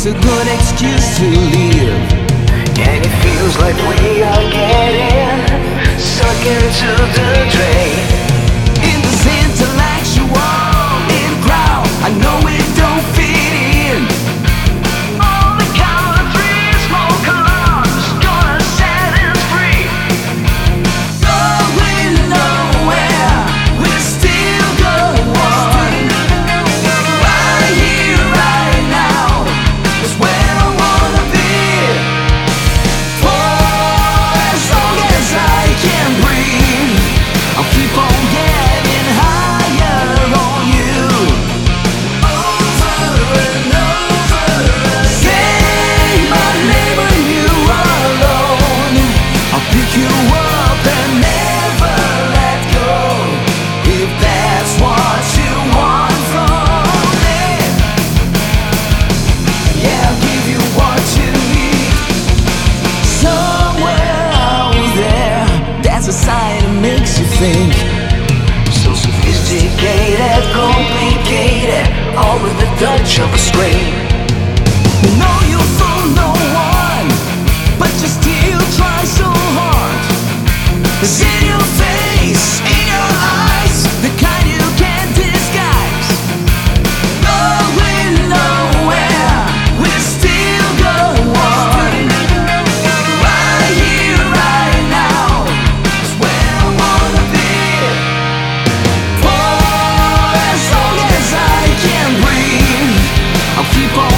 a good excuse to leave. And it feels like we are getting sucked into the drain. In this intellectual in crowd, I know it don't fit in. On the count of three, smoke alarms gonna set us free. Going nowhere, we're still going on. Right here, right now, is where I wanna be. For as long as I can breathe, I'll keep on getting higher on you. Over and over again. Say my name when you are alone. I'll pick you up and never let go. If that's what you want from me, yeah, I'll give you what you need. Somewhere out there, that's a sign that makes you think. So sophisticated, complicated, all with the touch of a screen. You know you fool no one, but you still try so hard. It's in your face, in your eyes, the kind you can't disguise. Going nowhere, we're still going on. Right here, right now, is where I wanna be. For as long as I can breathe, I'll keep on